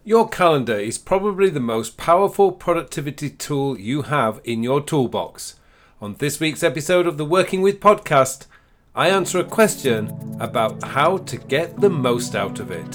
Your calendar is probably the most powerful productivity tool you have in your toolbox. On this week's episode of the Working With podcast, I answer a question about how to get the most out of it.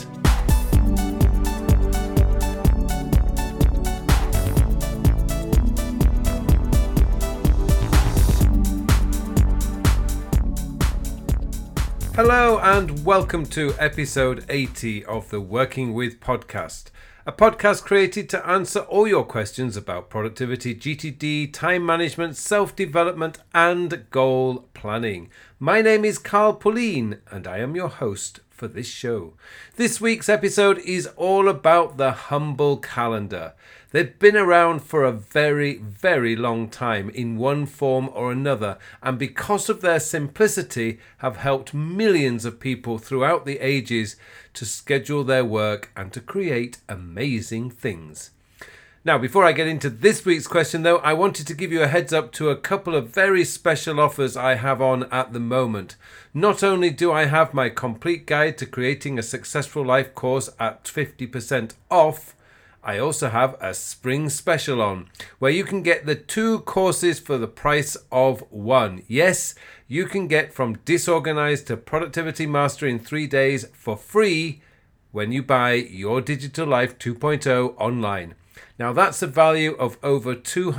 Hello and welcome to episode 80 of the Working With podcast, a podcast created to answer all your questions about productivity, GTD, time management, self-development and goal planning. My name is Carl Pullein and I am your host for this show. This week's episode is all about the Humble Calendar. They've been around for a very, very long time in one form or another, and because of their simplicity have helped millions of people throughout the ages to schedule their work and to create amazing things. Now, before I get into this week's question though, I wanted to give you a heads up to a couple of very special offers I have on at the moment. Not only do I have my complete guide to creating a successful life course at 50% off, I also have a spring special on where you can get the 2 courses for the price of 1. Yes, you can get From Disorganized to Productivity Master in 3 days for free when you buy Your Digital Life 2.0 online. Now that's a value of over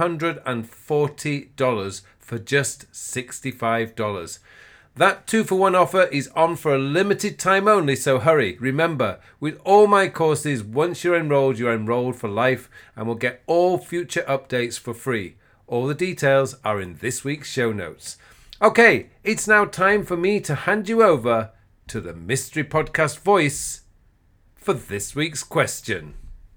$240 for just $65. That 2-for-1 offer is on for a limited time only, so hurry. Remember, with all my courses, once you're enrolled for life and will get all future updates for free. All the details are in this week's show notes. Okay, it's now time for me to hand you over to the mystery podcast voice for this week's question.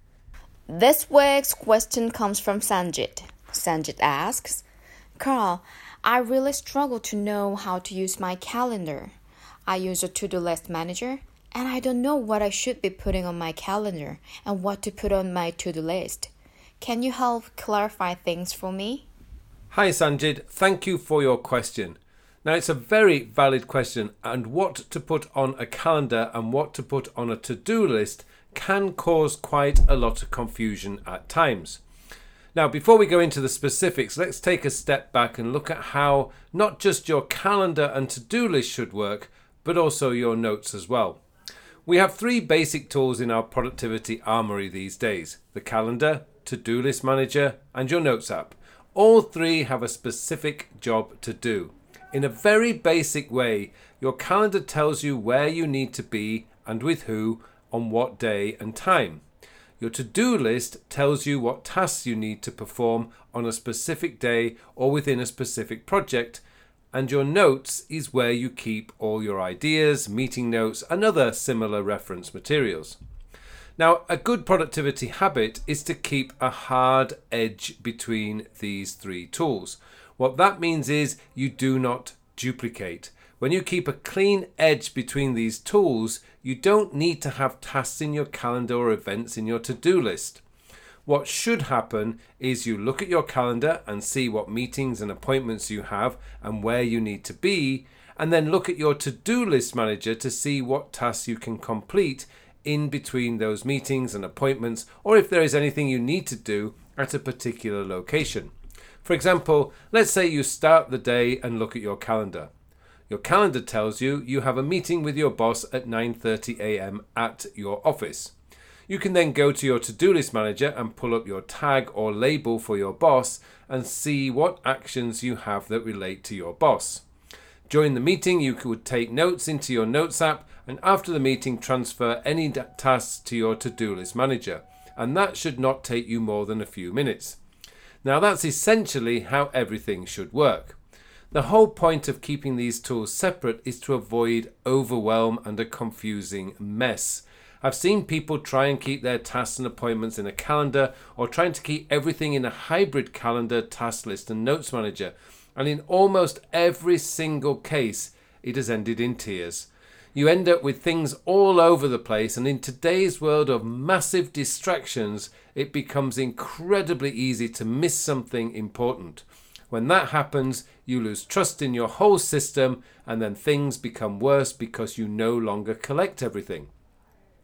This week's question comes from Sanjit. Sanjit asks, Carl, I really struggle to know how to use my calendar. I use a to-do list manager, and I don't know what I should be putting on my calendar and what to put on my to-do list. Can you help clarify things for me? Hi Sanjit, thank you for your question. Now it's a very valid question, and what to put on a calendar and what to put on a to-do list can cause quite a lot of confusion at times. Now, before we go into the specifics, let's take a step back and look at how not just your calendar and to-do list should work, but also your notes as well. We have 3 basic tools in our productivity armory these days: the calendar, to-do list manager, and your notes app. All 3 have a specific job to do. In a very basic way, your calendar tells you where you need to be and with who on what day and time. Your to-do list tells you what tasks you need to perform on a specific day or within a specific project, and your notes is where you keep all your ideas, meeting notes, and other similar reference materials. Now, a good productivity habit is to keep a hard edge between these 3 tools. What that means is you do not duplicate. When you keep a clean edge between these tools, you don't need to have tasks in your calendar or events in your to-do list. What should happen is you look at your calendar and see what meetings and appointments you have and where you need to be, and then look at your to-do list manager to see what tasks you can complete in between those meetings and appointments, or if there is anything you need to do at a particular location. For example, let's say you start the day and look at your calendar. Your calendar tells you you have a meeting with your boss at 9:30 a.m. at your office. You can then go to your to-do list manager and pull up your tag or label for your boss and see what actions you have that relate to your boss. During the meeting, you could take notes into your notes app, and after the meeting, transfer any tasks to your to-do list manager. And that should not take you more than a few minutes. Now, that's essentially how everything should work. The whole point of keeping these tools separate is to avoid overwhelm and a confusing mess. I've seen people try and keep their tasks and appointments in a calendar, or trying to keep everything in a hybrid calendar, task list and notes manager, and in almost every single case it has ended in tears. You end up with things all over the place, and in today's world of massive distractions, it becomes incredibly easy to miss something important. When that happens, you lose trust in your whole system, and then things become worse because you no longer collect everything.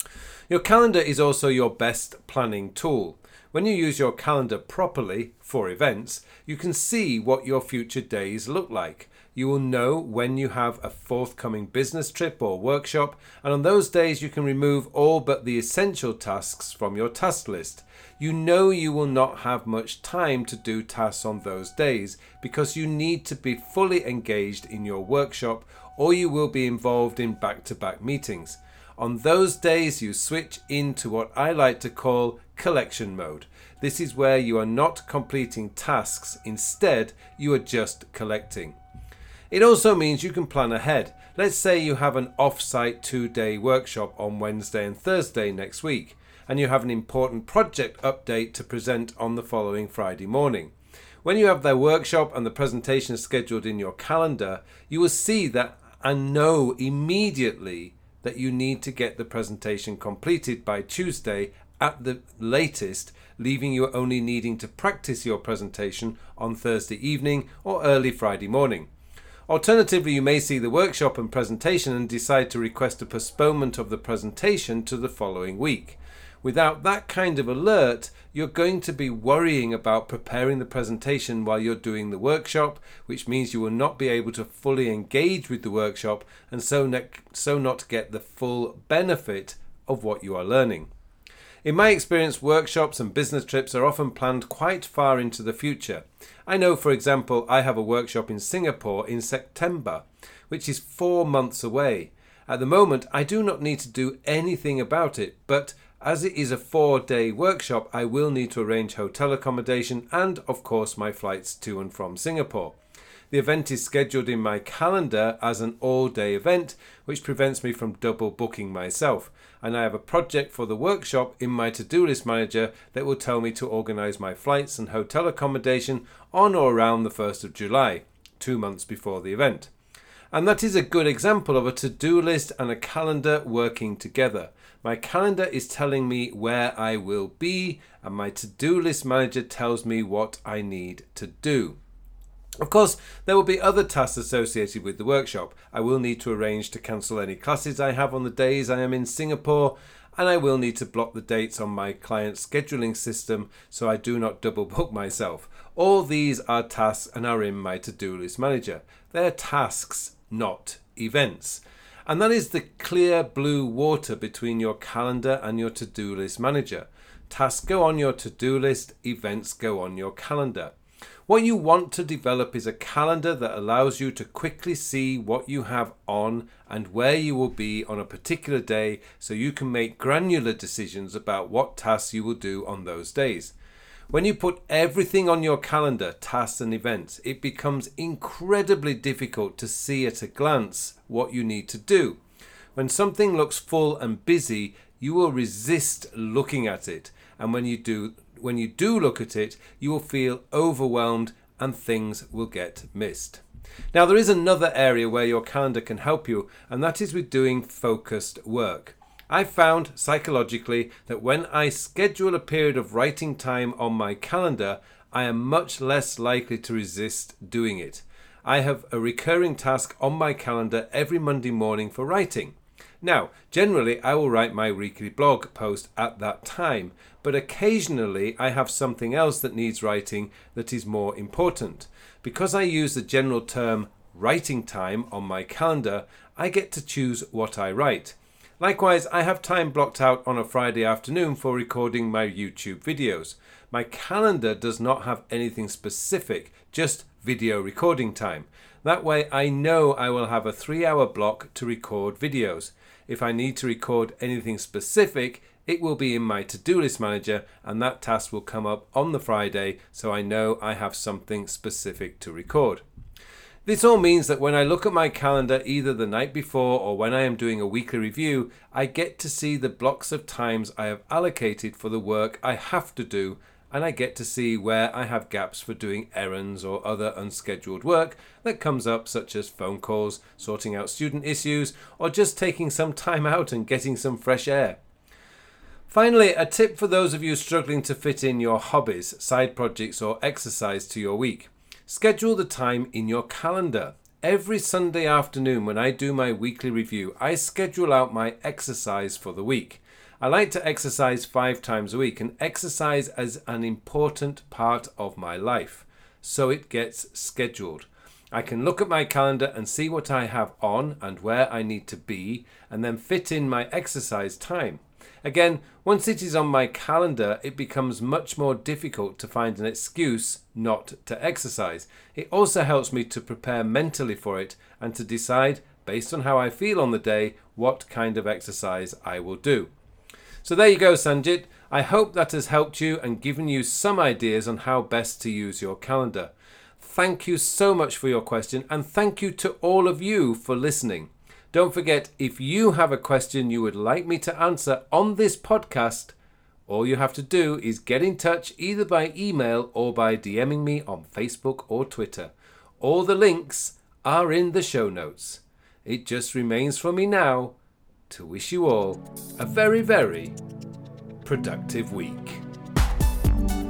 Your calendar is also your best planning tool. When you use your calendar properly for events, you can see what your future days look like. You will know when you have a forthcoming business trip or workshop, and on those days you can remove all but the essential tasks from your task list. You know you will not have much time to do tasks on those days because you need to be fully engaged in your workshop, or you will be involved in back-to-back meetings. On those days you switch into what I like to call collection mode. This is where you are not completing tasks, instead you are just collecting. It also means you can plan ahead. Let's say you have an off-site 2-day workshop on Wednesday and Thursday next week, and you have an important project update to present on the following Friday morning. When you have the workshop and the presentation scheduled in your calendar, you will see that and know immediately that you need to get the presentation completed by Tuesday at the latest, leaving you only needing to practice your presentation on Thursday evening or early Friday morning. Alternatively, you may see the workshop and presentation and decide to request a postponement of the presentation to the following week. Without that kind of alert, you're going to be worrying about preparing the presentation while you're doing the workshop, which means you will not be able to fully engage with the workshop and so not get the full benefit of what you are learning. In my experience, workshops and business trips are often planned quite far into the future. I know, for example, I have a workshop in Singapore in September, which is 4 months away. At the moment, I do not need to do anything about it, but as it is a 4-day workshop, I will need to arrange hotel accommodation and, of course, my flights to and from Singapore. The event is scheduled in my calendar as an all-day event, which prevents me from double booking myself. And I have a project for the workshop in my to-do list manager that will tell me to organise my flights and hotel accommodation on or around the 1st of July, 2 months before the event. And that is a good example of a to-do list and a calendar working together. My calendar is telling me where I will be, and my to-do list manager tells me what I need to do. Of course, there will be other tasks associated with the workshop. I will need to arrange to cancel any classes I have on the days I am in Singapore, and I will need to block the dates on my client scheduling system so I do not double book myself. All these are tasks and are in my to-do list manager. They are tasks, not events. And that is the clear blue water between your calendar and your to-do list manager. Tasks go on your to-do list, events go on your calendar. What you want to develop is a calendar that allows you to quickly see what you have on and where you will be on a particular day, so you can make granular decisions about what tasks you will do on those days. When you put everything on your calendar, tasks and events, it becomes incredibly difficult to see at a glance what you need to do. When something looks full and busy, you will resist looking at it, and when you do look at it, you will feel overwhelmed and things will get missed. Now, there is another area where your calendar can help you, and that is with doing focused work. I found psychologically that when I schedule a period of writing time on my calendar, I am much less likely to resist doing it. I have a recurring task on my calendar every Monday morning for writing. Now, generally I will write my weekly blog post at that time, but occasionally I have something else that needs writing that is more important. Because I use the general term writing time on my calendar, I get to choose what I write. Likewise, I have time blocked out on a Friday afternoon for recording my YouTube videos. My calendar does not have anything specific, just video recording time. That way I know I will have a 3-hour block to record videos. If I need to record anything specific, it will be in my to-do list manager, and that task will come up on the Friday, so I know I have something specific to record. This all means that when I look at my calendar either the night before or when I am doing a weekly review, I get to see the blocks of times I have allocated for the work I have to do, and I get to see where I have gaps for doing errands or other unscheduled work that comes up, such as phone calls, sorting out student issues, or just taking some time out and getting some fresh air. Finally, a tip for those of you struggling to fit in your hobbies, side projects or exercise to your week. Schedule the time in your calendar. Every Sunday afternoon when I do my weekly review, I schedule out my exercise for the week. I like to exercise 5 times a week, and exercise is an important part of my life, so it gets scheduled. I can look at my calendar and see what I have on and where I need to be, and then fit in my exercise time. Again, once it is on my calendar, it becomes much more difficult to find an excuse not to exercise. It also helps me to prepare mentally for it and to decide, based on how I feel on the day, what kind of exercise I will do. So there you go, Sanjit. I hope that has helped you and given you some ideas on how best to use your calendar. Thank you so much for your question, and thank you to all of you for listening. Don't forget, if you have a question you would like me to answer on this podcast, all you have to do is get in touch either by email or by DMing me on Facebook or Twitter. All the links are in the show notes. It just remains for me now to wish you all a very, very productive week.